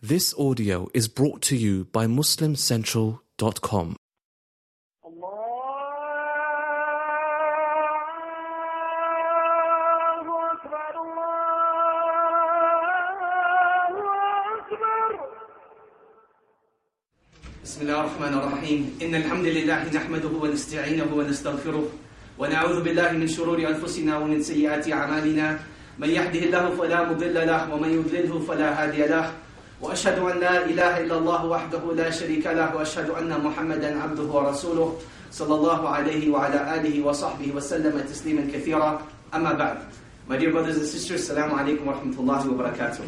This audio is brought to you by MuslimCentral.com. بسم الله الرحمن الرحيم إن الحمد لله نحمده ونستعينه ونستغفره ونعوذ بالله من شرور أنفسنا ومن سيئات أعمالنا من يهده الله فلا مضل له ومن يضلله فلا هادي له وأشهد أن لا إله إلا الله وحده لا شريك له وأشهد أن محمدا عبده ورسوله صلى الله عليه وعلى آله وصحبه وسلم تسليما كثيرا أما بعد. My dear brothers and sisters, Assalamu alaikum wa rahmatullahi wa barakatuh.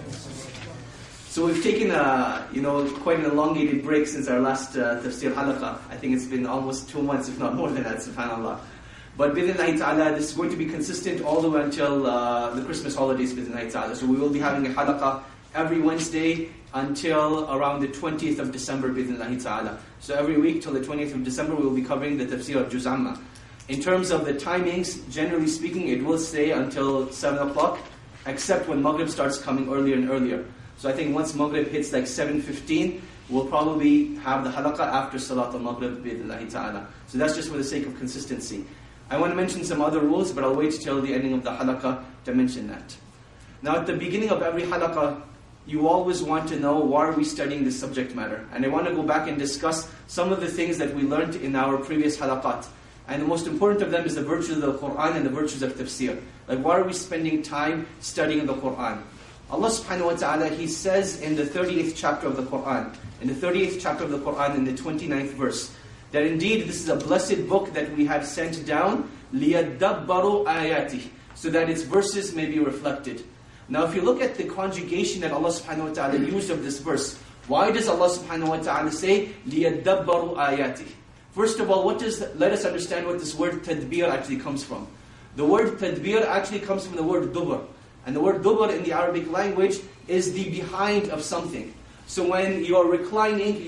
So we've taken quite an elongated break since our last tafsir halaqah. I think it's been almost 2 months, if not more than that, subhanAllah. But bidhnillahi ta'ala, this is going to be consistent all the way until the Christmas holidays, bidhnillahi ta'ala. So we will be having a halaqah every Wednesday until around the 20th of December, bidhnillahi ta'ala. So every week till the 20th of December, we will be covering the tafsir of Juz Amma. In terms of the timings, generally speaking, it will stay until 7 o'clock, except when Maghrib starts coming earlier and earlier. So I think once Maghrib hits like 7:15, we'll probably have the halaqah after Salat al-Maghrib, bi'idhnillahi ta'ala. So that's just for the sake of consistency. I want to mention some other rules, but I'll wait till the ending of the halaqah to mention that. Now at the beginning of every halaqah, you always want to know why are we studying this subject matter. And I want to go back and discuss some of the things that we learned in our previous halaqat. And the most important of them is the virtues of the Qur'an and the virtues of tafsir. Like why are we spending time studying the Qur'an? Allah subhanahu wa ta'ala, He says in the 38th chapter of the Qur'an, in the 29th verse, that indeed this is a blessed book that we have sent down, لِيَدَّبَّرُوا آيَاتِهِ, so that its verses may be reflected. Now if you look at the conjugation that Allah subhanahu wa ta'ala used of this verse, why does Allah subhanahu wa ta'ala say, لِيَدَّبَّرُوا آيَاتِهِ? First of all, let us understand what this word tadbir actually comes from. The word tadbir actually comes from the word dubur. And the word dubur in the Arabic language is the behind of something. So when you're reclining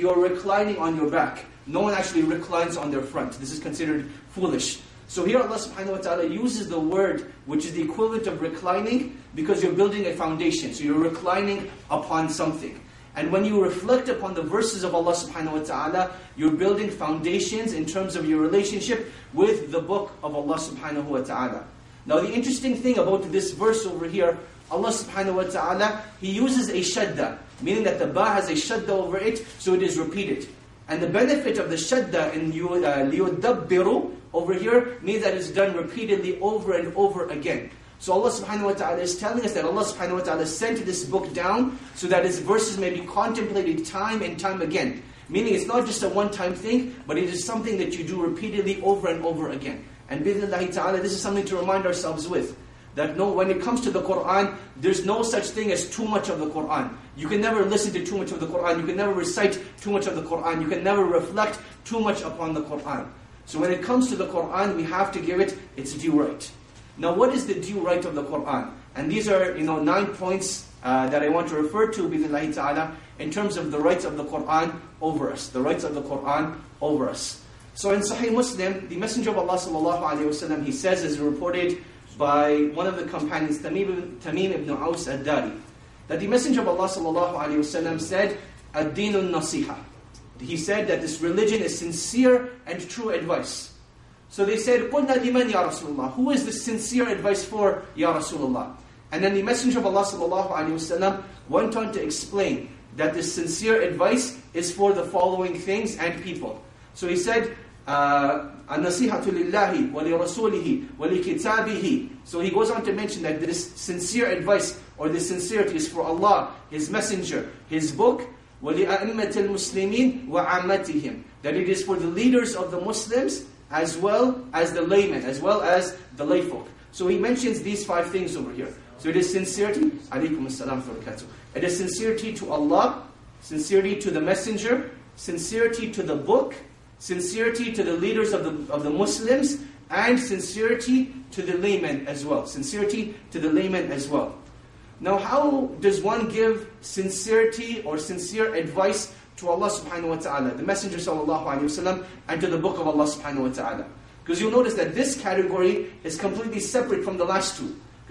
on your back. No one actually reclines on their front. This is considered foolish. So here Allah subhanahu wa ta'ala uses the word which is the equivalent of reclining because you're building a foundation. So you're reclining upon something. And when you reflect upon the verses of Allah subhanahu wa ta'ala, you're building foundations in terms of your relationship with the book of Allah subhanahu wa ta'ala. Now the interesting thing about this verse over here, Allah subhanahu wa ta'ala, He uses a shadda, meaning that the ba has a shadda over it, so it is repeated. And the benefit of the shadda in liyudabbiru over here means that it's done repeatedly over and over again. So Allah subhanahu wa ta'ala is telling us that Allah subhanahu wa ta'ala sent this book down so that its verses may be contemplated time and time again. Meaning it's not just a one-time thing, but it is something that you do repeatedly over and over again. And bi'idhnillahi ta'ala, this is something to remind ourselves with. That when it comes to the Qur'an, there's no such thing as too much of the Qur'an. You can never listen to too much of the Qur'an. You can never recite too much of the Qur'an. You can never reflect too much upon the Qur'an. So when it comes to the Qur'an, we have to give it its due right. Now what is the due right of the Qur'an? And these are 9 points that I want to refer to, bi'idhnillahi ta'ala, in terms of the rights of the Qur'an over us. The rights of the Qur'an over us. So in Sahih Muslim, the Messenger of Allah sallallahu alaihi wasallam, he says, as reported by one of the companions, Tamim ibn Aus ad-Dari, that the Messenger of Allah sallallahu alaihi wasallam said, ad-deenun nasiha. He said that this religion is sincere and true advice. So they said, قُلْنَا لِمَنْ يَا رَسُولَ اللَّهِ? Who is this sincere advice for, Ya Rasulullah? And then the Messenger of Allah sallallahu alaihi wasallam went on to explain that this sincere advice is for the following things and people. So he said, النَّصِيحَةُ لِلَّهِ وَلِرَسُولِهِ وَلِكِتَابِهِ. So he goes on to mention that this sincere advice or this sincerity is for Allah, His Messenger, His book, وَلِأَئِمَّةِ الْمُسْلِمِينَ وَعَامَّتِهِمْ. That it is for the leaders of the Muslims as well as the laymen, as well as the layfolk. So he mentions these 5 things over here. So it is sincerity, alaykum as-salam wa barakatuh. It is sincerity to Allah, sincerity to the Messenger, sincerity to the book, sincerity to the leaders of the Muslims, and sincerity to the laymen as well. Sincerity to the laymen as well. Now how does one give sincerity or sincere advice to Allah subhanahu wa ta'ala, the Messenger sallallahu alayhi wa sallam, and to the book of Allah subhanahu wa ta'ala? Because you'll notice that this category is completely separate from the last two.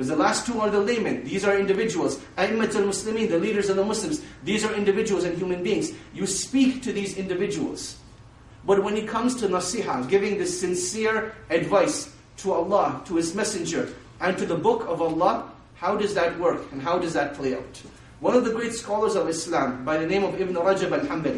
Because the last two are the laymen. These are individuals. A'immatul Muslimin, the leaders of the Muslims. These are individuals and human beings. You speak to these individuals. But when it comes to nasiha, giving this sincere advice to Allah, to His Messenger, and to the book of Allah, how does that work and how does that play out? One of the great scholars of Islam, by the name of Ibn Rajab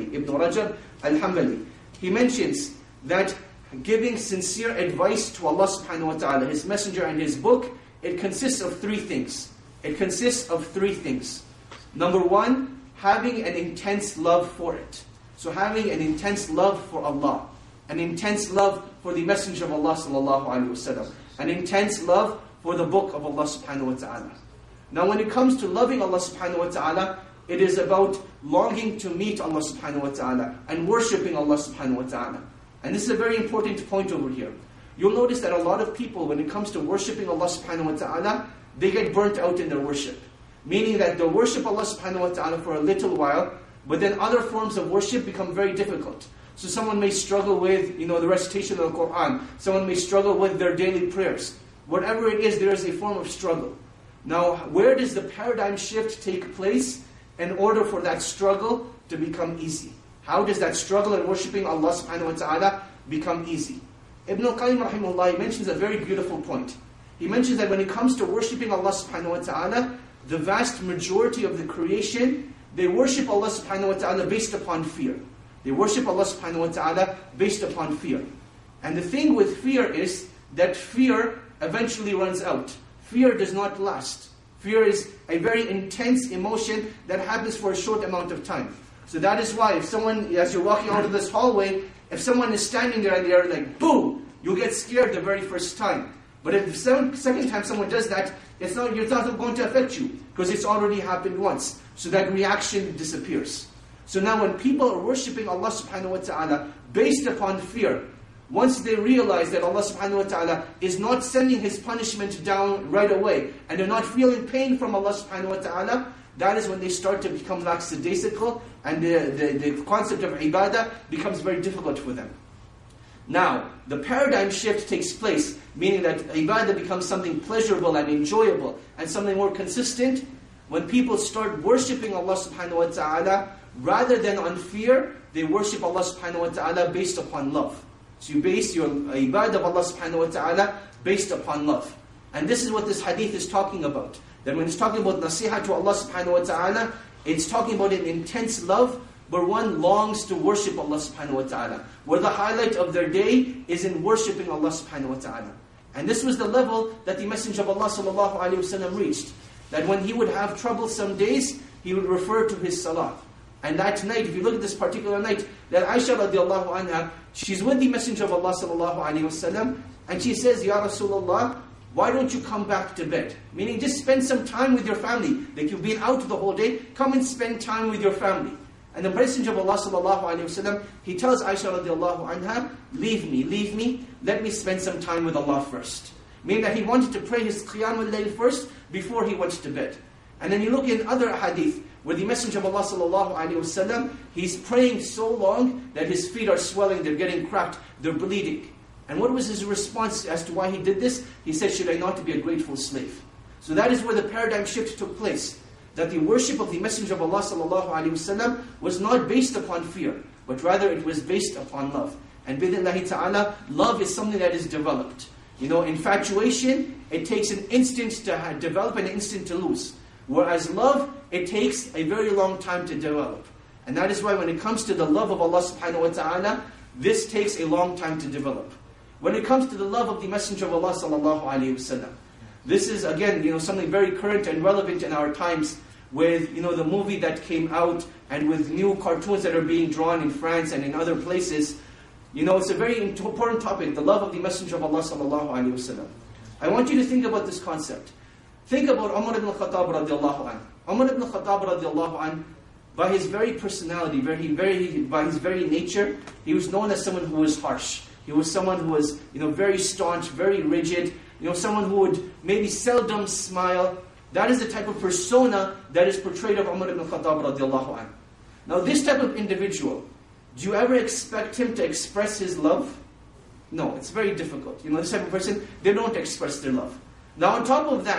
al-Hanbali, he mentions that giving sincere advice to Allah subhanahu wa ta'ala, His Messenger and His book, it consists of three things. It consists of three things. Number one, having an intense love for it. So having an intense love for Allah, an intense love for the Messenger of Allah sallallahu alaihi wasallam, an intense love for the book of Allah subhanahu wa ta'ala. Now when it comes to loving Allah subhanahu wa ta'ala, it is about longing to meet Allah subhanahu wa ta'ala and worshipping Allah subhanahu wa ta'ala. And this is a very important point over here. You'll notice that a lot of people, when it comes to worshipping Allah subhanahu wa ta'ala, they get burnt out in their worship. Meaning that they'll worship Allah subhanahu wa ta'ala for a little while, but then other forms of worship become very difficult. So someone may struggle with, the recitation of the Quran. Someone may struggle with their daily prayers. Whatever it is, there is a form of struggle. Now, where does the paradigm shift take place in order for that struggle to become easy? How does that struggle in worshipping Allah subhanahu wa ta'ala become easy? Ibn al-Qayyim rahimahullah mentions a very beautiful point. He mentions that when it comes to worshipping Allah subhanahu wa ta'ala, the vast majority of the creation, they worship Allah subhanahu wa ta'ala based upon fear. They worship Allah subhanahu wa ta'ala based upon fear. And the thing with fear is that fear eventually runs out. Fear does not last. Fear is a very intense emotion that happens for a short amount of time. So that is why if someone, as you're walking out of this hallway, if someone is standing there and they're like, boom, you'll get scared the very first time. But if the second time someone does that, it's not going to affect you because it's already happened once. So that reaction disappears. So now when people are worshipping Allah subhanahu wa ta'ala based upon fear, once they realize that Allah subhanahu wa ta'ala is not sending His punishment down right away, and they're not feeling pain from Allah subhanahu wa ta'ala, that is when they start to become lackadaisical, and the concept of ibadah becomes very difficult for them. Now, the paradigm shift takes place, meaning that ibadah becomes something pleasurable and enjoyable, and something more consistent, when people start worshipping Allah subhanahu wa ta'ala, rather than on fear, they worship Allah subhanahu wa ta'ala based upon love. So you base your ibadah of Allah subhanahu wa ta'ala based upon love. And this is what this hadith is talking about. That when it's talking about nasiha to Allah subhanahu wa ta'ala, it's talking about an intense love where one longs to worship Allah subhanahu wa ta'ala. Where the highlight of their day is in worshipping Allah subhanahu wa ta'ala. And this was the level that the Messenger of Allah sallallahu alayhi wa sallam reached. That when he would have trouble some days, he would refer to his salah. And that night, if you look at this particular night, that Aisha radiallahu anha, she's with the Messenger of Allah sallallahu alayhi wa sallam, and she says, Ya Rasulullah, why don't you come back to bed? Meaning just spend some time with your family. Like you've been out the whole day, come and spend time with your family. And the Messenger of Allah sallallahu alayhi wa sallam, he tells Aisha radiallahu anha, leave me, let me spend some time with Allah first. Meaning that he wanted to pray his Qiyamul Layl first before he went to bed. And then you look in other hadith, where the Messenger of Allah sallallahu alaihi wasallam, he's praying so long that his feet are swelling, they're getting cracked, they're bleeding. And what was his response as to why he did this? He said, should I not be a grateful slave? So that is where the paradigm shift took place. That the worship of the Messenger of Allah sallallahu alaihi wasallam was not based upon fear, but rather it was based upon love. And bidnillahi ta'ala, love is something that is developed. Infatuation, it takes an instant to develop and an instant to lose. Whereas love, it takes a very long time to develop. And that is why when it comes to the love of Allah subhanahu wa ta'ala, this takes a long time to develop. When it comes to the love of the Messenger of Allah sallallahu alayhi wasallam, this is again, something very current and relevant in our times with, the movie that came out and with new cartoons that are being drawn in France and in other places. It's a very important topic, the love of the Messenger of Allah sallallahu alayhi wasallam. I want you to think about this concept. Think about Umar ibn Khattab radiallahu anh. Umar ibn Khattab radiallahu anh, by his very personality, by his very nature, he was known as someone who was harsh. He was someone who was, very staunch, very rigid. Someone who would maybe seldom smile. That is the type of persona that is portrayed of Umar ibn Khattab radiallahu anh. Now this type of individual, do you ever expect him to express his love? No, it's very difficult. This type of person, they don't express their love. Now on top of that,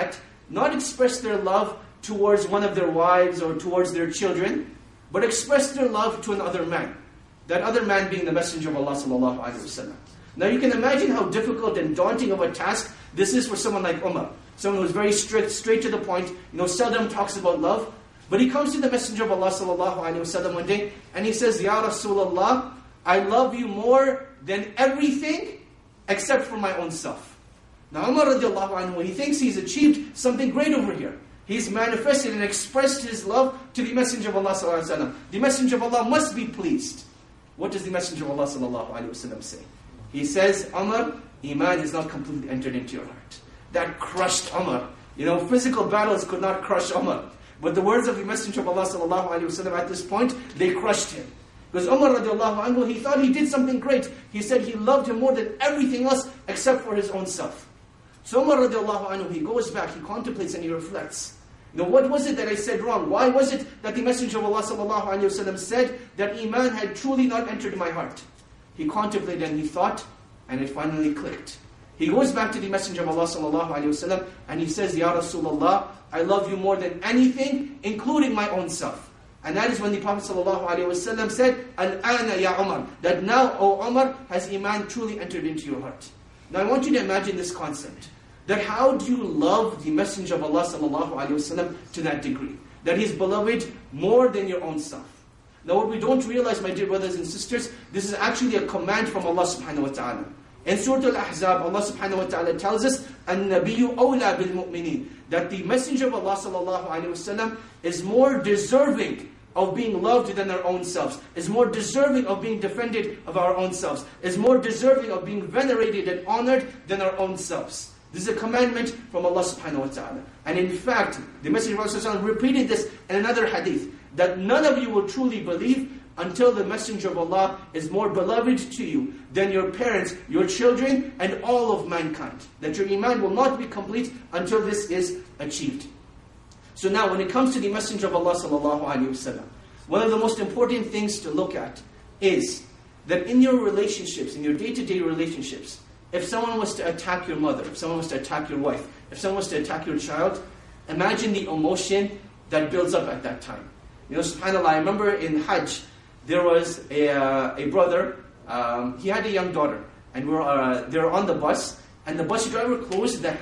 not express their love towards one of their wives or towards their children, but express their love to another man. That other man being the Messenger of Allah sallallahu alaihi wasallam. Now you can imagine how difficult and daunting of a task this is for someone like Umar. Someone who's very strict, straight to the point, seldom talks about love. But he comes to the Messenger of Allah sallallahu alaihi wasallam one day and he says, Ya Rasulullah, I love you more than everything except for my own self. Now Umar radiallahu anhu, when he thinks he's achieved something great over here, he's manifested and expressed his love to the Messenger of Allah sallallahu alaihi wasallam. The Messenger of Allah must be pleased. What does the Messenger of Allah sallallahu alaihi wasallam say? He says, Umar, Iman is not completely entered into your heart. That crushed Umar. Physical battles could not crush Umar. But the words of the Messenger of Allah sallallahu alaihi wasallam at this point, they crushed him. Because Umar radiallahu anhu, he thought he did something great. He said he loved him more than everything else except for his own self. So Umar radiallahu anhu, he goes back, he contemplates and he reflects. What was it that I said wrong? Why was it that the Messenger of Allah sallallahu alaihi wasallam said that Iman had truly not entered my heart? He contemplated and he thought, and it finally clicked. He goes back to the Messenger of Allah sallallahu alaihi wasallam and he says, Ya Rasulullah, I love you more than anything, including my own self. And that is when the Prophet sallallahu alaihi wasallam said, Al-ana ya Umar, that now, O Umar, has Iman truly entered into your heart. Now I want you to imagine this concept. That how do you love the Messenger of Allah sallallahu alaihi wasallam to that degree? That he's beloved more than your own self. Now what we don't realize, my dear brothers and sisters, this is actually a command from Allah subhanahu wa ta'ala. In Surah Al-Ahzab, Allah subhanahu wa ta'ala tells us, An-Nabiyyu awla bil-mu'mineen, that the Messenger of Allah sallallahu alaihi wasallam is more deserving of being loved than our own selves, is more deserving of being defended of our own selves, is more deserving of being venerated and honored than our own selves. This is a commandment from Allah subhanahu wa ta'ala. And in fact, the Messenger of Allah repeated this in another hadith, that none of you will truly believe until the Messenger of Allah is more beloved to you than your parents, your children, and all of mankind. That your Iman will not be complete until this is achieved. So now when it comes to the Messenger of Allah sallallahu alaihi wasallam, one of the most important things to look at is that in your relationships, in your day-to-day relationships, if someone was to attack your mother, if someone was to attack your wife, if someone was to attack your child, imagine the emotion that builds up at that time. SubhanAllah, I remember in Hajj, there was a brother, he had a young daughter, and they were on the bus, and the bus driver closed the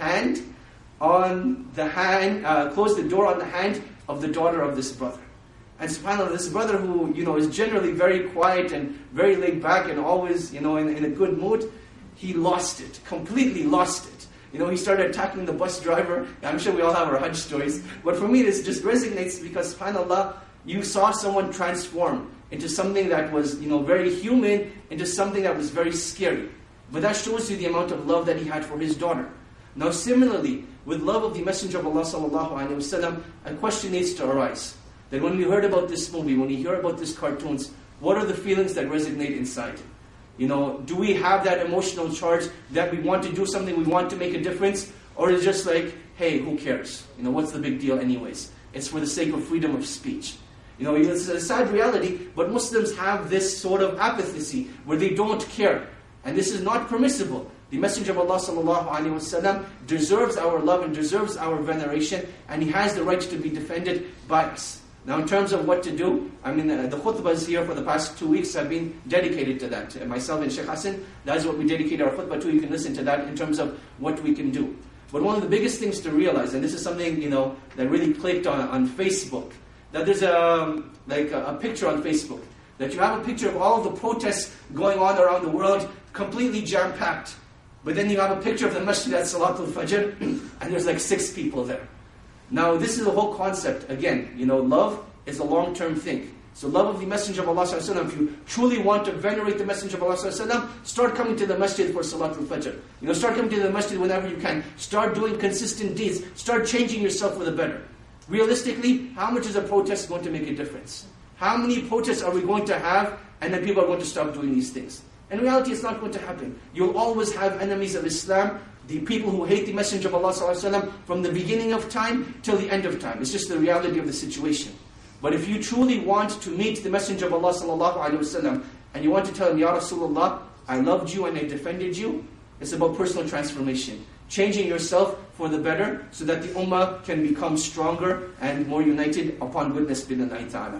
door on the hand of the daughter of this brother. And SubhanAllah, this brother who, is generally very quiet and very laid back and always, in a good mood, he lost it, completely lost it. He started attacking the bus driver. I'm sure we all have our Hajj stories. But for me, this just resonates because, subhanAllah, you saw someone transform into something that was, very human, into something that was very scary. But that shows you the amount of love that he had for his daughter. Now, similarly, with love of the Messenger of Allah sallallahu alaihi wasallam, a question needs to arise. That when we heard about this movie, when we hear about these cartoons, what are the feelings that resonate inside? Do we have that emotional charge that we want to do something, we want to make a difference? Or is it just like, hey, who cares? What's the big deal anyways? It's for the sake of freedom of speech. It's a sad reality, but Muslims have this sort of apathy where they don't care. And this is not permissible. The Messenger of Allah sallallahu alaihi wasallam deserves our love and deserves our veneration, and he has the right to be defended by us. Now in terms of what to do, the khutbahs here for the past 2 weeks have been dedicated to that. Myself and Sheikh Hassan, that is what we dedicate our khutbah to. You can listen to that in terms of what we can do. But one of the biggest things to realize, and this is something that really clicked on Facebook, that there's a picture on Facebook, that you have a picture of all of the protests going on around the world, completely jam-packed. But then you have a picture of the masjid at Salatul Fajr, and there's 6 people there. Now, this is the whole concept. Again, love is a long-term thing. So love of the Messenger of Allah sallallahu alaihi wasallam, if you truly want to venerate the Messenger of Allah sallallahu alaihi wasallam, start coming to the masjid for Salatul Fajr. Start coming to the masjid whenever you can. Start doing consistent deeds. Start changing yourself for the better. Realistically, how much is a protest going to make a difference? How many protests are we going to have, and then people are going to stop doing these things? In reality, it's not going to happen. You'll always have enemies of Islam, the people who hate the Messenger of Allah ﷺ from the beginning of time till the end of time. It's just the reality of the situation. But if you truly want to meet the Messenger of Allah ﷺ, and you want to tell him, Ya Rasulullah, I loved you and I defended you, it's about personal transformation. changing yourself for the better so that the ummah can become stronger and more united upon goodness bi'idhnillahi ta'ala.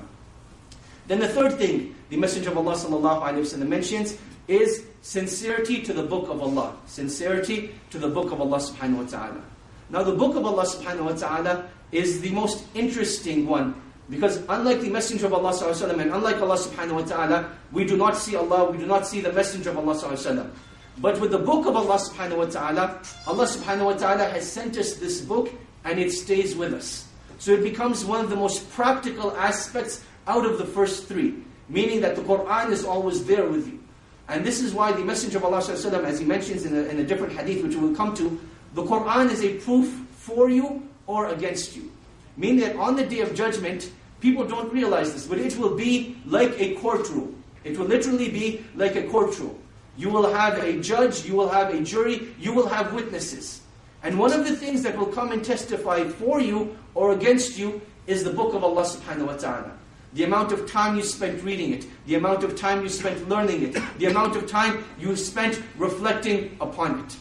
Then the third thing the Messenger of Allah ﷺ mentions is sincerity to the book of Allah. Sincerity to the book of Allah subhanahu wa ta'ala. Now the book of Allah subhanahu wa ta'ala is the most interesting one, because unlike the Messenger of Allah ﷺ and unlike Allah subhanahu wa ta'ala, we do not see Allah, we do not see the Messenger of Allah ﷺ. But with the book of Allah subhanahu wa ta'ala, Allah subhanahu wa ta'ala has sent us this book and it stays with us. So it becomes one of the most practical aspects out of the first three, meaning that the Qur'an is always there with you. And this is why the Messenger of Allah ﷺ, as he mentions in a different hadith which we will come to, the Qur'an is a proof for you or against you. Meaning that on the day of judgment, people don't realize this, but it will be like a courtroom. It will literally be like a courtroom. You will have a judge, you will have a jury, you will have witnesses. And one of the things that will come and testify for you or against you is the book of Allah subhanahu wa ta'ala. The amount of time you spent reading it, the amount of time you spent learning it, the amount of time you spent reflecting upon it.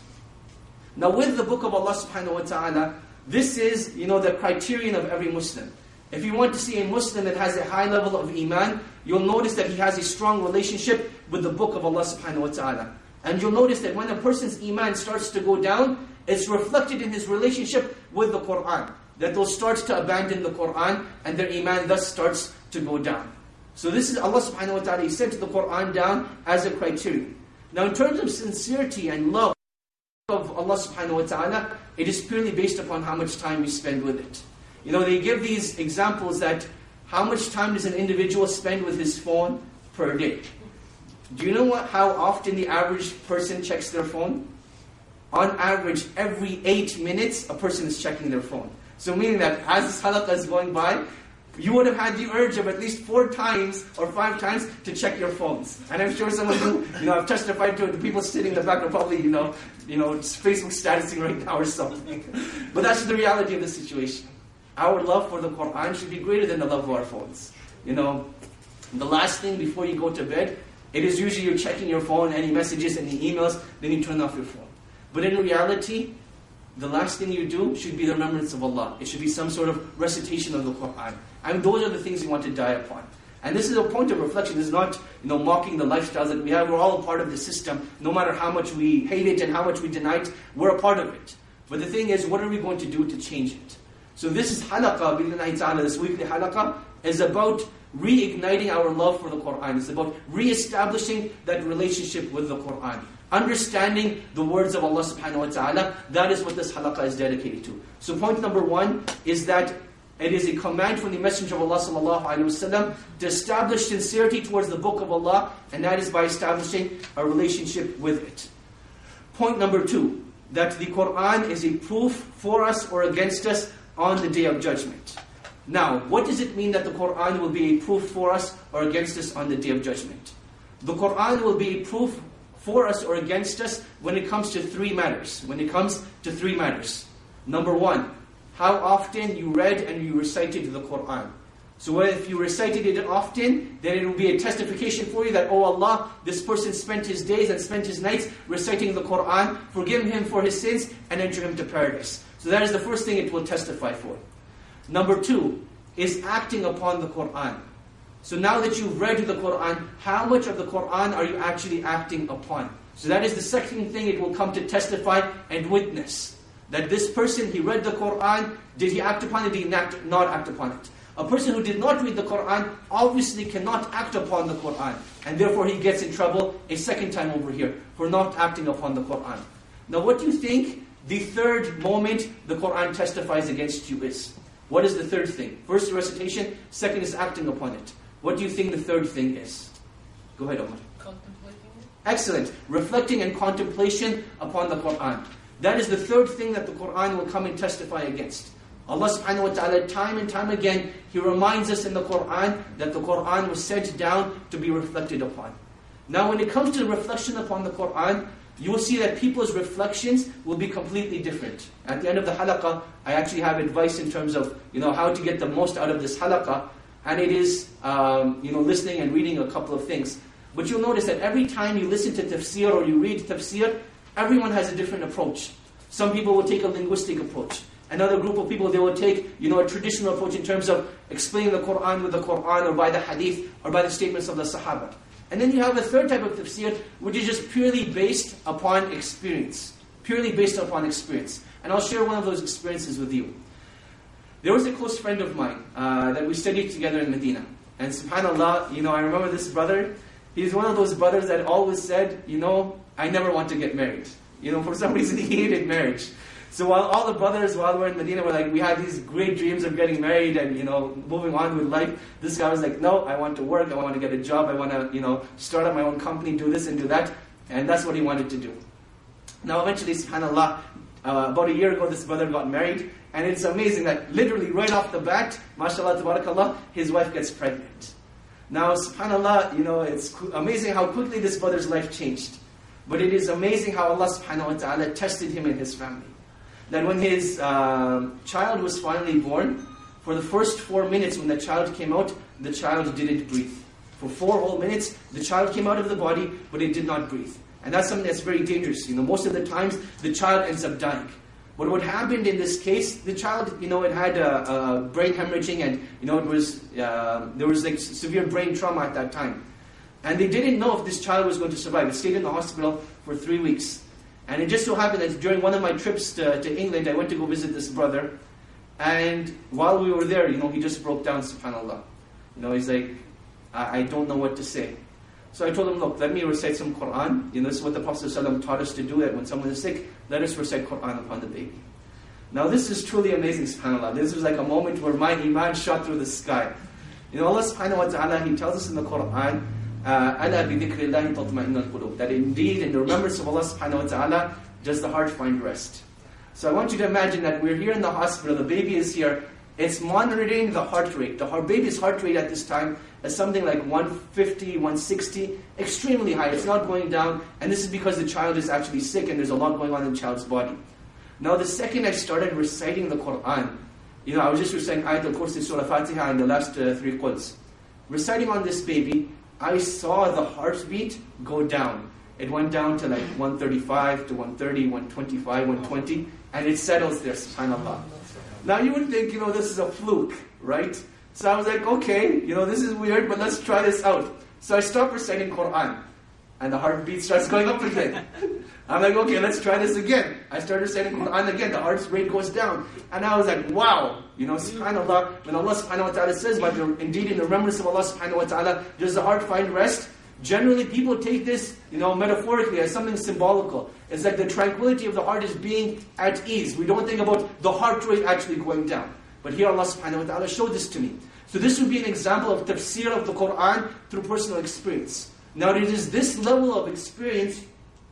Now with the book of Allah subhanahu wa ta'ala, this is, the criterion of every Muslim. If you want to see a Muslim that has a high level of iman, you'll notice that he has a strong relationship with the book of Allah subhanahu wa ta'ala. And you'll notice that when a person's iman starts to go down, it's reflected in his relationship with the Qur'an. That they'll start to abandon the Qur'an and their iman thus starts to go down. So this is Allah subhanahu wa ta'ala, He sent the Qur'an down as a criterion. Now in terms of sincerity and love of Allah subhanahu wa ta'ala, it is purely based upon how much time you spend with it. They give these examples that how much time does an individual spend with his phone per day? Do you know how often the average person checks their phone? On average, every 8 minutes, a person is checking their phone. So meaning that as this halaqah is going by, you would have had the urge of at least 4 times or 5 times to check your phones. And I'm sure some of you, I've testified to it, the people sitting in the back are probably, Facebook statusing right now or something. But that's the reality of the situation. Our love for the Qur'an should be greater than the love of our phones. The last thing before you go to bed, it is usually you're checking your phone, any messages, any emails, then you turn off your phone. But in reality, the last thing you do should be the remembrance of Allah. It should be some sort of recitation of the Qur'an. And those are the things you want to die upon. And this is a point of reflection. This is not, mocking the lifestyles that we have. We're all a part of the system. No matter how much we hate it and how much we deny it, we're a part of it. But the thing is, what are we going to do to change it? So this is halaqah, bi'idhnillahi ta'ala, this weekly halaqah, is about reigniting our love for the Qur'an. It's about re-establishing that relationship with the Qur'an. Understanding the words of Allah subhanahu wa ta'ala, that is what this halaqah is dedicated to. So point number 1 is that it is a command from the Messenger of Allah sallallahu alaihi wasallam to establish sincerity towards the book of Allah, and that is by establishing a relationship with it. Point number 2, that the Qur'an is a proof for us or against us on the Day of Judgment. Now, what does it mean that the Qur'an will be a proof for us or against us on the Day of Judgment? The Qur'an will be a proof for us or against us when it comes to 3 matters. Number 1, how often you read and you recited the Qur'an. So if you recited it often, then it will be a testification for you that, oh Allah, this person spent his days and spent his nights reciting the Qur'an, forgive him for his sins and enter him to paradise. So that is the first thing it will testify for. Number 2 is acting upon the Qur'an. So now that you've read the Qur'an, how much of the Qur'an are you actually acting upon? So that is the second thing it will come to testify and witness. That this person, he read the Qur'an, did he act upon it, did he not act upon it? A person who did not read the Qur'an obviously cannot act upon the Qur'an. And therefore he gets in trouble a second time over here for not acting upon the Qur'an. Now what do you think the third moment the Qur'an testifies against you is? What is the third thing? First, recitation. Second is acting upon it. What do you think the third thing is? Go ahead, Omar. Contemplating it. Excellent. Reflecting and contemplation upon the Qur'an. That is the third thing that the Qur'an will come and testify against. Allah subhanahu wa ta'ala, time and time again, He reminds us in the Qur'an that the Qur'an was sent down to be reflected upon. Now when it comes to reflection upon the Qur'an, you will see that people's reflections will be completely different. At the end of the halaqah, I actually have advice in terms of how to get the most out of this halaqah. And it is listening and reading a couple of things. But you'll notice that every time you listen to tafsir or you read tafsir, everyone has a different approach. Some people will take a linguistic approach. Another group of people, they will take, a traditional approach in terms of explaining the Quran with the Quran or by the hadith or by the statements of the Sahaba. And then you have a third type of tafsir, which is just purely based upon experience. Purely based upon experience. And I'll share one of those experiences with you. There was a close friend of mine that we studied together in Medina. And subhanAllah, I remember this brother. He's one of those brothers that always said, I never want to get married. For some reason he hated marriage. So while all the brothers, while we're in Medina, we had these great dreams of getting married and, moving on with life. This guy was like, no, I want to work, I want to get a job, I want to, start up my own company, do this and do that. And that's what he wanted to do. Now eventually, subhanAllah, about a year ago, this brother got married. And it's amazing that literally right off the bat, mashallah, tabarakallah, his wife gets pregnant. Now, subhanAllah, it's amazing how quickly this brother's life changed. But it is amazing how Allah subhanahu wa ta'ala tested him and his family. That when his child was finally born, for the first 4 minutes when the child came out, the child didn't breathe. For 4 whole minutes, the child came out of the body, but it did not breathe. And that's something that's very dangerous. Most of the times, the child ends up dying. But what happened in this case, the child, it had a brain hemorrhaging and, it was, there was severe brain trauma at that time. And they didn't know if this child was going to survive. It stayed in the hospital for 3 weeks. And it just so happened that during one of my trips to England, I went to go visit this brother. And while we were there, he just broke down, subhanAllah. He's like, I don't know what to say. So I told him, look, let me recite some Quran. This is what the Prophet ﷺ taught us to do, that when someone is sick, let us recite Quran upon the baby. Now this is truly amazing, subhanAllah. This was like a moment where my iman shot through the sky. Allah subhanahu wa ta'ala, He tells us in the Quran, أَلَا بِذِكْرِ اللَّهِ تَطْمَئِنُّ الْقُلُوبِ, that indeed in the remembrance of Allah subhanahu wa ta'ala does the heart find rest. So I want you to imagine that we're here in the hospital, the baby is here, it's monitoring the heart rate. The baby's heart rate at this time is something like 150, 160, extremely high. It's not going down, and this is because the child is actually sick and there's a lot going on in the child's body. Now the second I started reciting the Quran, I was just reciting Ayatul Kursi, Surah Fatiha, and the last 3 Quds. Reciting on this baby, I saw the heartbeat go down. It went down to like 135 to 130, 125, 120, and it settles there, subhanAllah. Now you would think, this is a fluke, right? So I was like, okay, this is weird, but let's try this out. So I stopped reciting Quran, and the heartbeat starts going up again. I'm like, okay, let's try this again. I started reciting Quran again, the heart rate goes down. And I was like, wow, subhanAllah, when Allah subhanahu wa ta'ala says, but indeed in the remembrance of Allah subhanahu wa ta'ala, does the heart find rest? Generally, people take this, metaphorically as something symbolical. It's like the tranquility of the heart is being at ease. We don't think about the heart rate actually going down. But here Allah subhanahu wa ta'ala showed this to me. So this would be an example of tafsir of the Quran through personal experience. Now it is this level of experience,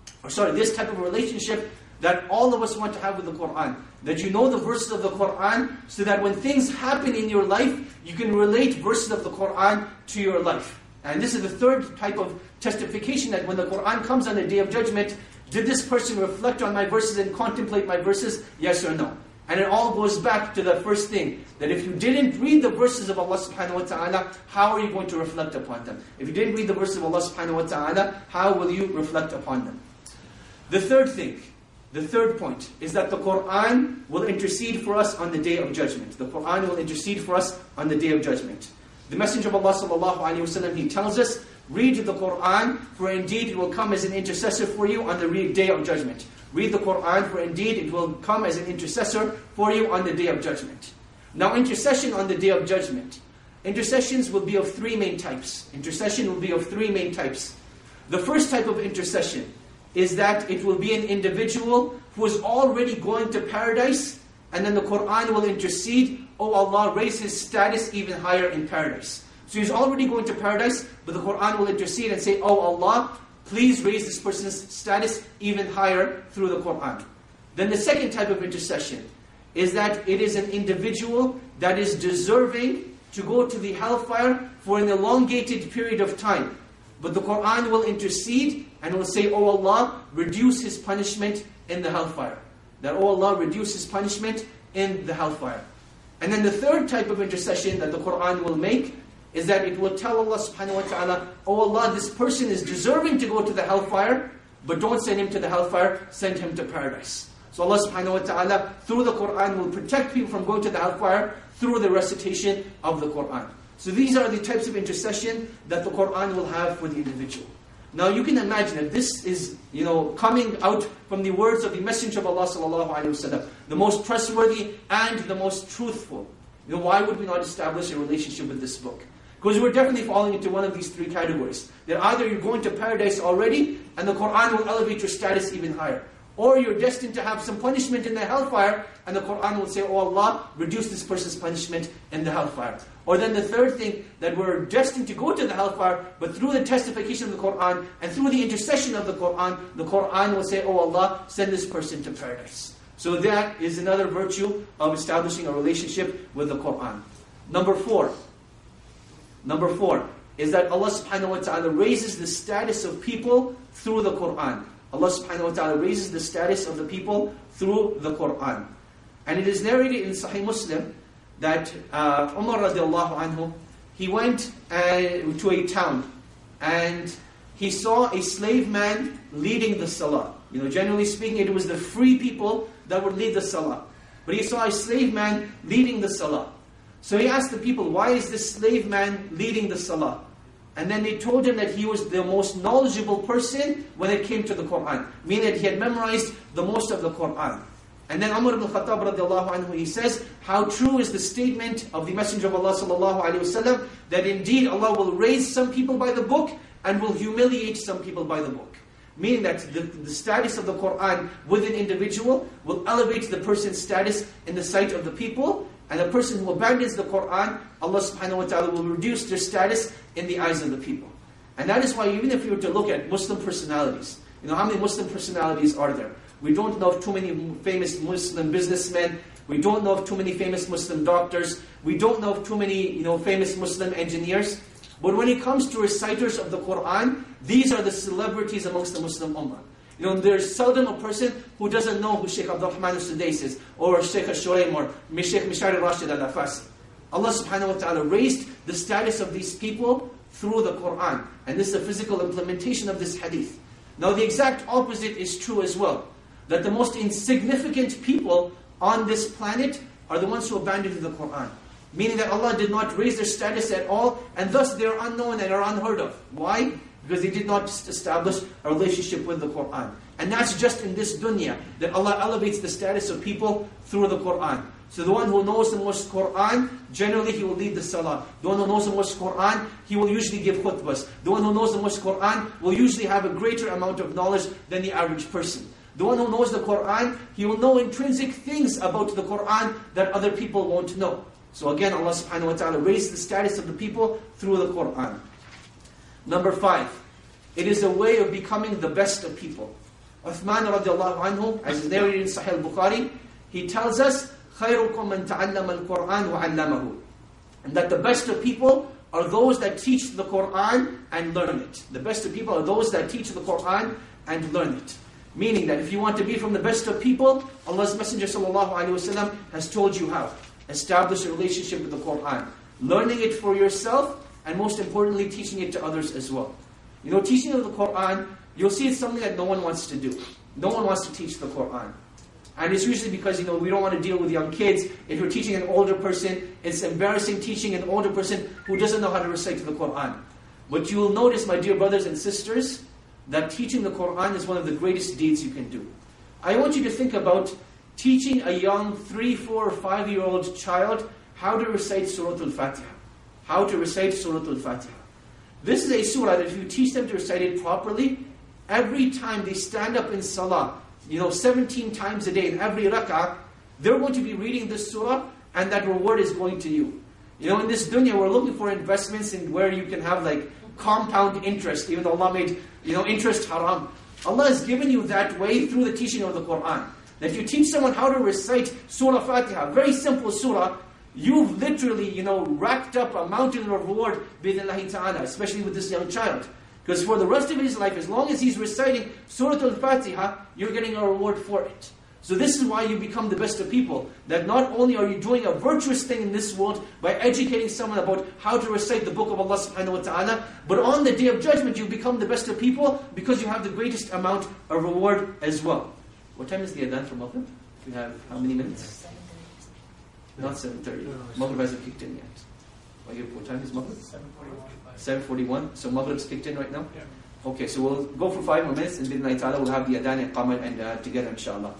this type of relationship that all of us want to have with the Quran. That you know the verses of the Quran so that when things happen in your life, you can relate verses of the Quran to your life. And this is the third type of testification, that when the Quran comes on the Day of Judgment, did this person reflect on my verses and contemplate my verses? Yes or no? And it all goes back to the first thing, that if you didn't read the verses of Allah subhanahu wa ta'ala, how are you going to reflect upon them? If you didn't read the verses of Allah subhanahu wa ta'ala, how will you reflect upon them? The third thing, the third point, is that the Quran will intercede for us on the Day of Judgment. The Quran will intercede for us on the Day of Judgment. The Messenger of Allah sallallahu alaihi wasallam, he tells us, read the Quran, for indeed it will come as an intercessor for you on the Day of Judgment. Read the Quran, for indeed it will come as an intercessor for you on the Day of Judgment. Now intercession on the Day of Judgment. Intercessions will be of 3 main types. Intercession will be of 3 main types. The first type of intercession is that it will be an individual who is already going to paradise, and then the Quran will intercede, oh Allah, raise his status even higher in paradise. So he's already going to paradise, but the Quran will intercede and say, oh Allah, please raise this person's status even higher through the Quran. Then the second type of intercession is that it is an individual that is deserving to go to the hellfire for an elongated period of time. But the Quran will intercede and will say, oh Allah, reduce his punishment in the hellfire. That, oh Allah, reduce his punishment in the hellfire. And then the third type of intercession that the Quran will make is that it will tell Allah subhanahu wa ta'ala, oh Allah, this person is deserving to go to the hellfire, but don't send him to the hellfire, send him to paradise. So Allah subhanahu wa ta'ala, through the Qur'an, will protect people from going to the hellfire through the recitation of the Qur'an. So these are the types of intercession that the Qur'an will have for the individual. Now you can imagine if this is, coming out from the words of the Messenger of Allah sallallahu alaihi wasallam, the most trustworthy and the most truthful. Why would we not establish a relationship with this book? Because we're definitely falling into one of these three categories. That either you're going to paradise already, and the Qur'an will elevate your status even higher. Or you're destined to have some punishment in the hellfire, and the Qur'an will say, oh Allah, reduce this person's punishment in the hellfire. Or then the third thing, that we're destined to go to the hellfire, but through the testification of the Qur'an, and through the intercession of the Qur'an will say, oh Allah, send this person to paradise. So that is another virtue of establishing a relationship with the Qur'an. Number four is that Allah subhanahu wa ta'ala raises the status of people through the Qur'an. Allah subhanahu wa ta'ala raises the status of the people through the Qur'an. And it is narrated in Sahih Muslim that Umar radiallahu anhu, he went to a town and he saw a slave man leading the salah. Generally speaking, it was the free people that would lead the salah. But he saw a slave man leading the salah. So he asked the people, why is this slave man leading the salah? And then they told him that he was the most knowledgeable person when it came to the Qur'an. Meaning that he had memorized the most of the Qur'an. And then Umar ibn Khattab radiallahu anhu, he says, how true is the statement of the Messenger of Allah sallallahu alayhi wasallam, that indeed Allah will raise some people by the book and will humiliate some people by the book. Meaning that the status of the Qur'an with an individual will elevate the person's status in the sight of the people. And the person who abandons the Qur'an, Allah subhanahu wa ta'ala will reduce their status in the eyes of the people. And that is why even if you were to look at Muslim personalities, how many Muslim personalities are there? We don't know of too many famous Muslim businessmen. We don't know of too many famous Muslim doctors. We don't know of too many famous Muslim engineers. But when it comes to reciters of the Qur'an, these are the celebrities amongst the Muslim Ummah. There's seldom a person who doesn't know who Shaykh Abdul Rahman al-Sudais is, or Shaykh al-Shuraim, or Shaykh Mishari Rashid al-Afasi. Allah subhanahu wa ta'ala raised the status of these people through the Qur'an. And this is a physical implementation of this hadith. Now the exact opposite is true as well. That the most insignificant people on this planet are the ones who abandoned the Qur'an. Meaning that Allah did not raise their status at all, and thus they are unknown and are unheard of. Why? Because they did not establish a relationship with the Qur'an. And that's just in this dunya, that Allah elevates the status of people through the Qur'an. So the one who knows the most Qur'an, generally he will lead the salah. The one who knows the most Qur'an, he will usually give khutbahs. The one who knows the most Qur'an will usually have a greater amount of knowledge than the average person. The one who knows the Qur'an, he will know intrinsic things about the Qur'an that other people won't know. So again, Allah subhanahu wa ta'ala raised the status of the people through the Qur'an. Number 5, it is a way of becoming the best of people. Uthman radiallahu anhu, as is narrated in Sahih al-Bukhari, he tells us, خَيْرُكُمْ مَنْ تَعَلَّمَ الْقُرْآنِ وَعَلَّمَهُ. And that the best of people are those that teach the Qur'an and learn it. The best of people are those that teach the Qur'an and learn it. Meaning that if you want to be from the best of people, Allah's Messenger sallallahu alaihi wasallam has told you how. Establish a relationship with the Qur'an. Learning it for yourself, and most importantly, teaching it to others as well. Teaching of the Qur'an, you'll see it's something that no one wants to do. No one wants to teach the Qur'an. And it's usually because, we don't want to deal with young kids. If you're teaching an older person, it's embarrassing teaching an older person who doesn't know how to recite the Qur'an. But you will notice, my dear brothers and sisters, that teaching the Qur'an is one of the greatest deeds you can do. I want you to think about teaching a young 3, 4, or 5-year-old child how to recite Surah Al-Fatiha. How to recite Surah Al-Fatiha. This is a surah that if you teach them to recite it properly, every time they stand up in salah, 17 times a day in every rak'ah, they're going to be reading this surah, and that reward is going to you. In this dunya, we're looking for investments in where you can have compound interest, even though Allah made interest haram. Allah has given you that way through the teaching of the Qur'an. That if you teach someone how to recite Surah Fatiha, very simple surah, you've literally, racked up a mountain of reward, bi'idhnillahi ta'ala, especially with this young child. Because for the rest of his life, as long as he's reciting Surah Al-Fatiha, you're getting a reward for it. So this is why you become the best of people. That not only are you doing a virtuous thing in this world by educating someone about how to recite the book of Allah subhanahu wa ta'ala, but on the Day of Judgment you become the best of people because you have the greatest amount of reward as well. What time is the adhan for Maghrib? We have how many minutes? Not 7:30. Maghrib hasn't kicked in yet. What time is Maghrib? 7:41. So Maghrib's kicked in right now? Yeah. Okay, so we'll go for 5 more minutes and then we'll have the adhan and qamar and together inshallah.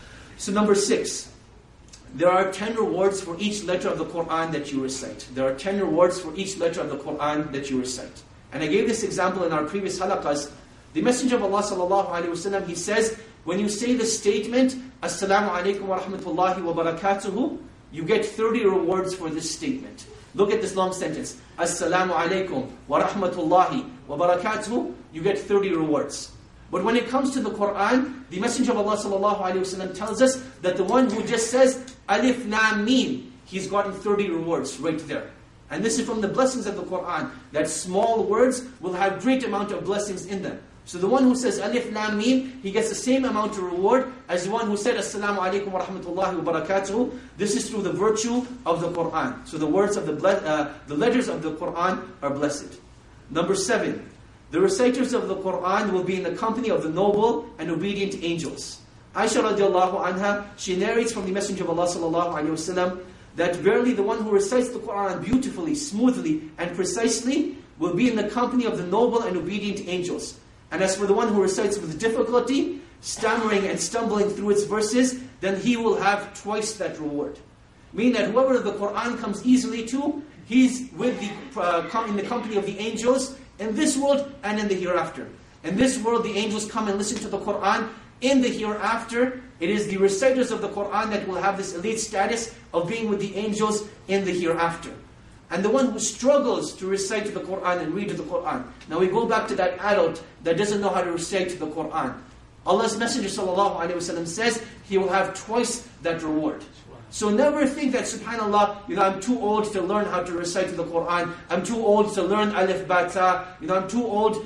So number 6. There are 10 rewards for each letter of the Quran that you recite. There are 10 rewards for each letter of the Quran that you recite. And I gave this example in our previous halaqas. The Messenger of Allah sallallahu alaihi wasallam, he says, when you say the statement, Assalamu alaikum wa rahmatullahi wa barakatuhu, you get 30 rewards for this statement. Look at this long sentence. Assalamu alaikum wa rahmatullahi wa barakatuhu, you get 30 rewards. But when it comes to the Quran, the Messenger of Allah sallallahu alaihi wasallam tells us that the one who just says Alif Lam Mim, he's gotten 30 rewards right there. And this is from the blessings of the Quran, that small words will have great amount of blessings in them. So the one who says Alif Lam Mim, he gets the same amount of reward as the one who said Assalamu alaikum wa rahmatullahi wa barakatuhu. This is through the virtue of the Quran. So the words of the letters of the Quran are blessed. Number 7. The reciters of the Quran will be in the company of the noble and obedient angels. Aisha radiallahu anha, she narrates from the Messenger of Allah sallallahu alaihi wasallam that verily the one who recites the Quran beautifully, smoothly, and precisely will be in the company of the noble and obedient angels. And as for the one who recites with difficulty, stammering and stumbling through its verses, then he will have twice that reward. Meaning that whoever the Quran comes easily to, he's with in the company of the angels in this world and in the hereafter. In this world, the angels come and listen to the Quran. In the hereafter, it is the reciters of the Quran that will have this elite status of being with the angels in the hereafter. And the one who struggles to recite the Quran and read the Quran. Now we go back to that adult that doesn't know how to recite the Quran. Allah's Messenger ﷺ says he will have twice that reward. So never think that, subhanAllah, I'm too old to learn how to recite the Quran. I'm too old to learn Alif Ba Ta. I'm too old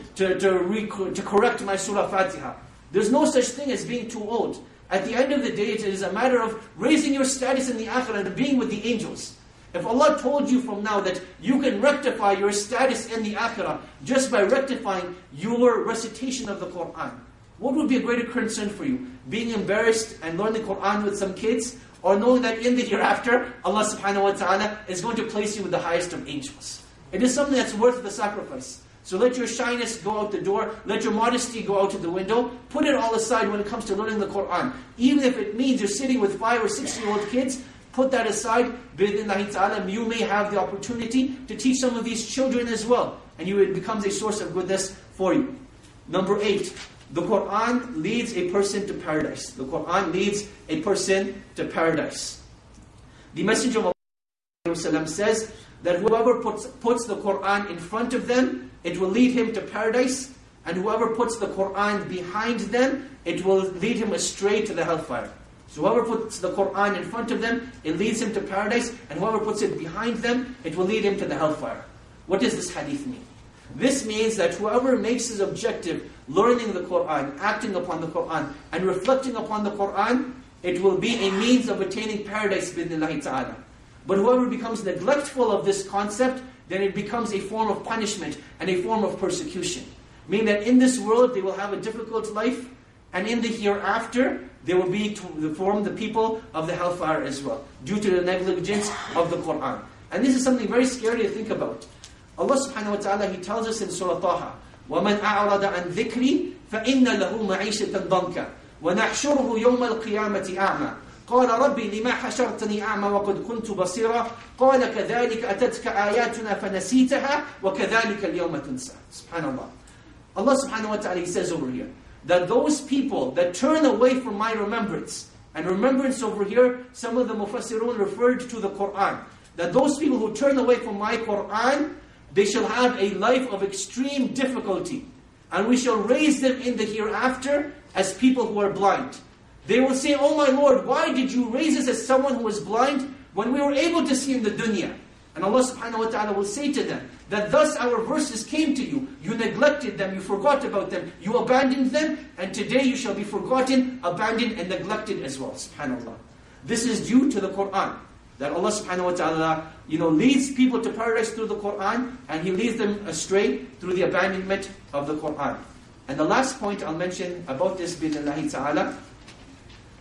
to correct my Surah Fatiha. There's no such thing as being too old. At the end of the day, it is a matter of raising your status in the akhirah and being with the angels. If Allah told you from now that you can rectify your status in the akhirah just by rectifying your recitation of the Quran, what would be a greater concern for you? Being embarrassed and learning the Quran with some kids? Or knowing that in the hereafter, Allah subhanahu wa ta'ala is going to place you with the highest of angels. It is something that's worth the sacrifice. So let your shyness go out the door. Let your modesty go out of the window. Put it all aside when it comes to learning the Quran. Even if it means you're sitting with 5 or 6-year-old kids, put that aside. Bi-idhnillahi ta'ala, you may have the opportunity to teach some of these children as well. And it becomes a source of goodness for you. Number 8. The Quran leads a person to paradise. The Quran leads a person to paradise. The Messenger of Allah says that whoever puts the Quran in front of them, it will lead him to paradise. And whoever puts the Quran behind them, it will lead him astray to the hellfire. So whoever puts the Quran in front of them, it leads him to paradise. And whoever puts it behind them, it will lead him to the hellfire. What does this hadith mean? This means that whoever makes his objective learning the Quran, acting upon the Quran, and reflecting upon the Quran, it will be a means of attaining paradise bi-idhnillahi ta'ala. But whoever becomes neglectful of this concept, then it becomes a form of punishment and a form of persecution. Meaning that in this world they will have a difficult life, and in the hereafter they will be to form the people of the hellfire as well, due to the negligence of the Quran. And this is something very scary to think about. Allah subhanahu wa ta'ala, He tells us in Surah Taha, وَمَنْ أَعْرَضَ عَنْ ذِكْرِي فَإِنَّ لَهُ مَعِيشَةً ضَنْكًا وَنَحْشُرُهُ يَوْمَ الْقِيَامَةِ أَعْمَى قَالَ رَبِّي لِمَا حَشَرْتَنِي أَعْمَى وَقَدْ كُنْتُ بَصِيرًا قَالَ كَذَلِكَ أَتَتْكَ آيَاتُنَا فَنَسِيتَهَا وَكَذَلِكَ الْيَوْمَ تُنْسَى. SubhanAllah. Allah subhanahu wa ta'ala, He says over here, that those people that turn away from my remembrance, and remembrance over here, some of the Mufassirun referred to the Quran, that those people who turn away from my Quran, they shall have a life of extreme difficulty. And we shall raise them in the hereafter as people who are blind. They will say, "Oh my Lord, why did you raise us as someone who was blind when we were able to see in the dunya?" And Allah subhanahu wa ta'ala will say to them, that thus our verses came to you. You neglected them, you forgot about them, you abandoned them, and today you shall be forgotten, abandoned, and neglected as well. SubhanAllah. This is due to the Quran. That Allah subhanahu wa ta'ala, leads people to paradise through the Quran, and He leads them astray through the abandonment of the Quran. And the last point I'll mention about this bi-idhnillahi ta'ala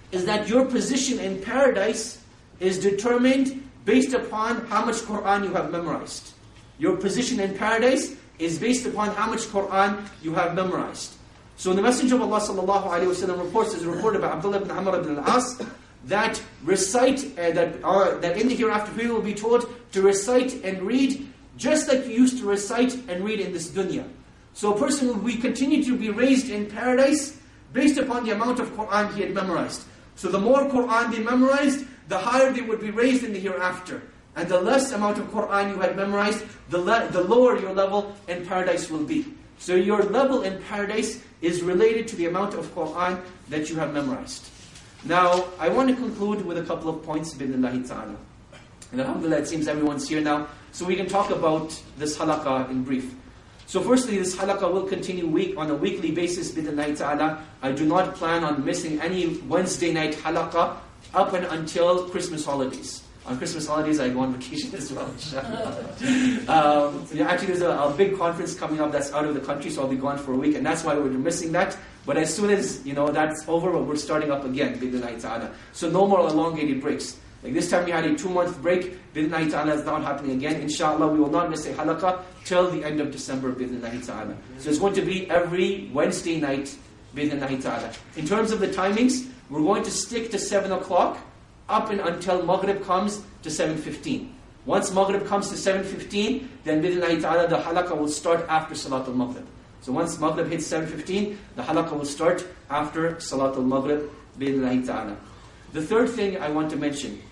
is that your position in paradise is determined based upon how much Qur'an you have memorized. Your position in paradise is based upon how much Qur'an you have memorized. So the Messenger of Allah ﷺ reports, is reported by Abdullah ibn Amr ibn al-As, that that in the hereafter people will be told to recite and read just like you used to recite and read in this dunya. So a person will continue to be raised in paradise based upon the amount of Qur'an he had memorized. So the more Qur'an they memorized, the higher they would be raised in the hereafter. And the less amount of Qur'an you had memorized, the lower your level in paradise will be. So your level in paradise is related to the amount of Qur'an that you have memorized. Now, I want to conclude with a couple of points, bi'idhnillahi ta'ala. And alhamdulillah, it seems everyone's here now, so we can talk about this halaqah in brief. So firstly, this halaqah will continue on a weekly basis, bi'idhnillahi ta'ala. I do not plan on missing any Wednesday night halaqah up and until Christmas holidays. On Christmas holidays, I go on vacation as well, inshallah. Actually, there's a big conference coming up that's out of the country, so I'll be gone for a week, and that's why we're missing that. But as soon as that's over, we're starting up again, bi'idhnillahi ta'ala. So no more elongated breaks. Like this time we had a 2-month break, bi'idhnillahi ta'ala is not happening again. Inshallah, we will not miss a halaqah till the end of December, bi'idhnillahi ta'ala. So it's going to be every Wednesday night, bi'idhnillahi ta'ala. In terms of the timings, we're going to stick to 7 o'clock, up and until Maghrib comes to 7:15. Once Maghrib comes to 7:15, then bi'idhnillahi ta'ala, the halaqah will start after Salatul Maghrib. So once Maghrib hits 7:15, the halaqah will start after Salatul Maghrib, bi'idhnillahi ta'ala. The third thing I want to mention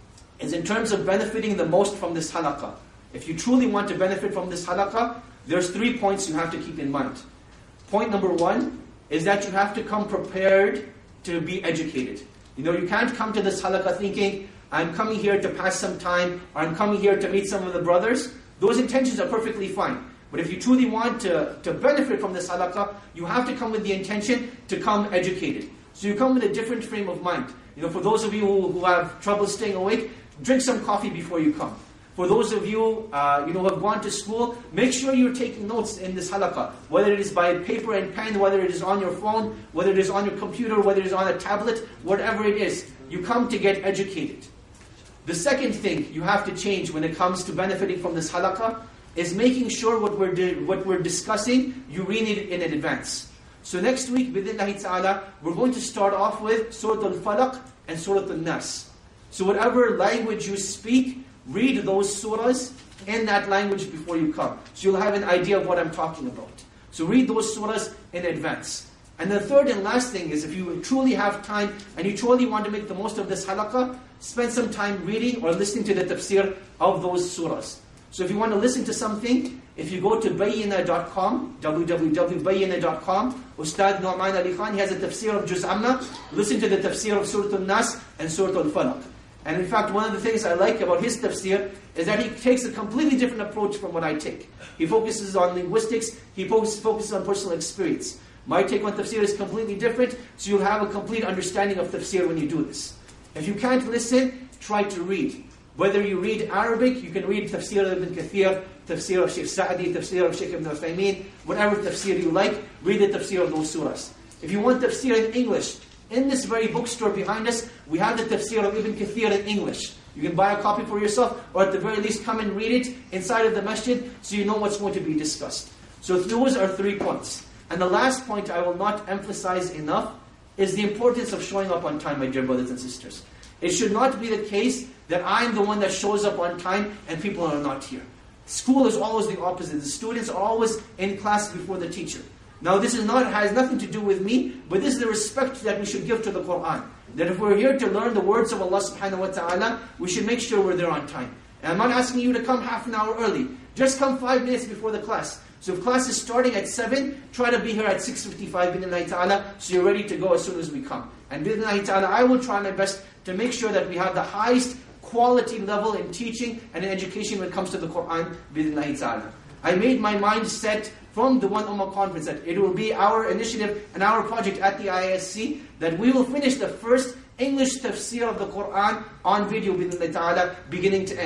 is in terms of benefiting the most from this halaqah. If you truly want to benefit from this halaqah, there's 3 points you have to keep in mind. Point number 1 is that you have to come prepared to be educated. You can't come to this halaqah thinking, I'm coming here to pass some time, or I'm coming here to meet some of the brothers. Those intentions are perfectly fine. But if you truly want to benefit from this halaqah, you have to come with the intention to come educated. So you come with a different frame of mind. For those of you who have trouble staying awake, drink some coffee before you come. For those of you who have gone to school, make sure you're taking notes in this halaqah. Whether it is by paper and pen, whether it is on your phone, whether it is on your computer, whether it is on a tablet, whatever it is, you come to get educated. The second thing you have to change when it comes to benefiting from this halaqah is making sure what we're discussing, you read it in advance. So next week, bi'idhnillahi ta'ala, we're going to start off with Surah Al-Falaq and Surah Al-Nas. So whatever language you speak, read those surahs in that language before you come. So you'll have an idea of what I'm talking about. So read those surahs in advance. And the third and last thing is, if you truly have time and you truly want to make the most of this halaqah, spend some time reading or listening to the tafsir of those surahs. So if you want to listen to something, if you go to bayyina.com, www.bayyina.com, Ustad Nu'man Ali Khan, he has a tafsir of Juz Amma. Listen to the tafsir of Surah Al-Nas and Surah Al-Falaq. And in fact, one of the things I like about his tafsir is that he takes a completely different approach from what I take. He focuses on linguistics, he focuses on personal experience. My take on tafsir is completely different, so you'll have a complete understanding of tafsir when you do this. If you can't listen, try to read. Whether you read Arabic, you can read Tafsir of Ibn Kathir, Tafsir of Shaykh Sa'di, Tafsir of Shaykh Ibn Uthaymeen, whatever tafsir you like, read the tafsir of those surahs. If you want tafsir in English, in this very bookstore behind us, we have the Tafsir of Ibn Kathir in English. You can buy a copy for yourself, or at the very least come and read it inside of the masjid, so you know what's going to be discussed. So those are 3 points. And the last point I will not emphasize enough is the importance of showing up on time, my dear brothers and sisters. It should not be the case that I'm the one that shows up on time and people are not here. School is always the opposite. The students are always in class before the teacher. Now this has nothing to do with me, but this is the respect that we should give to the Qur'an. That if we're here to learn the words of Allah subhanahu wa ta'ala, we should make sure we're there on time. And I'm not asking you to come half an hour early. Just come 5 minutes before the class. So if class is starting at 7, try to be here at 6:55 bi'idhnillahi ta'ala, so you're ready to go as soon as we come. And bi'idhnillahi ta'ala, I will try my best to make sure that we have the highest quality level in teaching and in education when it comes to the Qur'an, bi'idhnillahi ta'ala. I made my mind set from the One Ummah conference that it will be our initiative and our project at the IISC that we will finish the first English tafsir of the Qur'an on video, bi'idhnillahi ta'ala, beginning to end.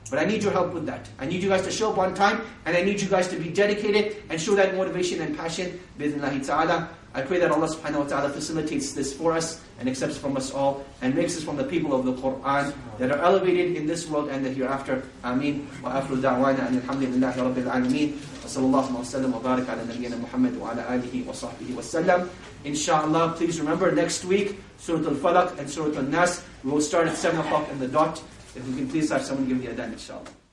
But I need your help with that. I need you guys to show up on time, and I need you guys to be dedicated and show that motivation and passion. Bi-idhnillahi ta'ala. I pray that Allah subhanahu wa ta'ala facilitates this for us and accepts from us all and makes us from the people of the Quran that are elevated in this world and the hereafter. Ameen. Wa akhiru da'wana and alhamdulillahi rabbil alameen. Wa sallallahu wa sallam wa barak ala nabiyyina Muhammad wa ala alihi wa sahbihi wa sallam. Inshallah, please remember next week, Surah Al-Falaq and Surah Al-Nas. We will start at 7 o'clock in the dot. If we can please have someone give me a adhan, inshallah.